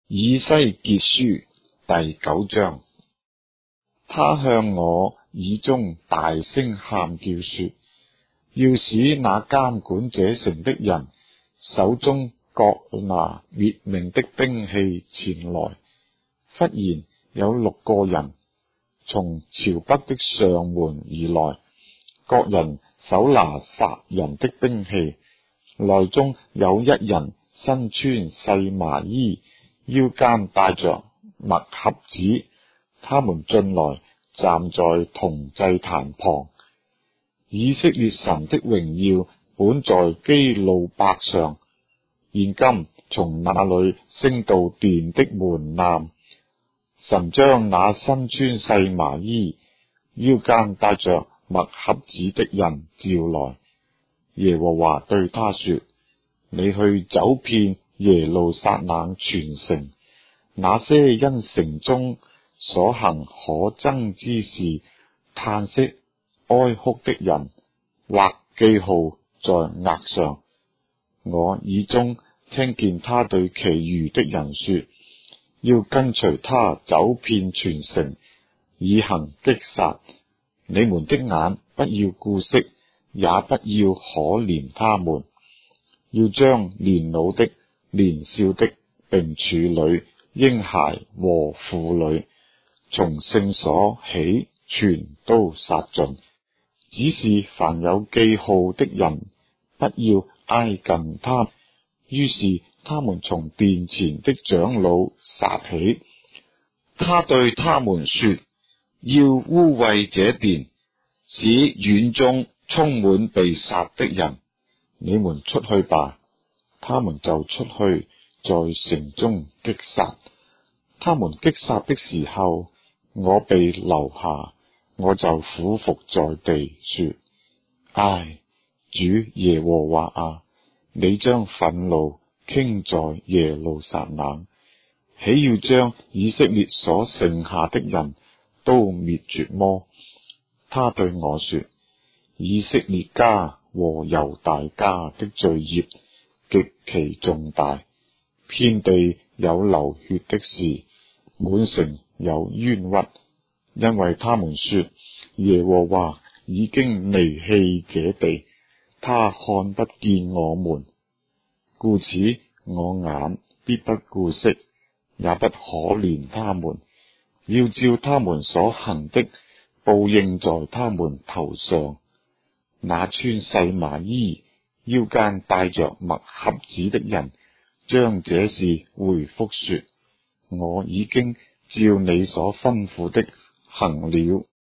以西結書第9章。他向我耳中大聲喊叫說，要使那監管這城的人手中各拿滅命的兵器前來。忽然有6個人從朝北的上門而來，各人手拿殺人的兵器，內中有一人身穿細麻衣，腰間帶着墨盒子。他們進來，站在銅祭壇旁。以色列神的榮耀本在基路伯上，現今從那裏升到殿的門檻。神將那身穿細麻衣、腰間帶着墨盒子的人召來。耶和華對他說：你去走遍耶路撒冷全城，那些因城中所行可憎之事嘆息哀哭的人，畫記號在額上。我耳中聽見他對其餘的人說，要跟隨他走遍全城，以行擊殺。你們的眼不要顧惜，也不要可憐他們，要將年老的、年少的，並處女、嬰孩和婦女，從聖所起全都殺盡。只是凡有記號的人，不要挨近他。於是他們從殿前的長老殺起。他對他們說，要污穢這殿，使院中充滿被殺的人。你們出去吧。他們就出去，在城中擊殺。他們擊殺的時候，我被留下，我就俯伏在地說：唉，主耶和華啊，你將憤怒傾在耶路撒冷，豈要將以色列所剩下的人都滅絕麼？他對我說：以色列家和猶大家的罪孽極其重大，遍地有流血的事，滿城有冤屈，因為他們說耶和華已經離棄這地，他看不見我們，故此我眼必不顧惜，也不可憐他們，要照他們所行的報應在他們頭上。那穿細麻衣、腰間帶着墨盒子的人將這事回覆說：我已經照你所吩咐的行了。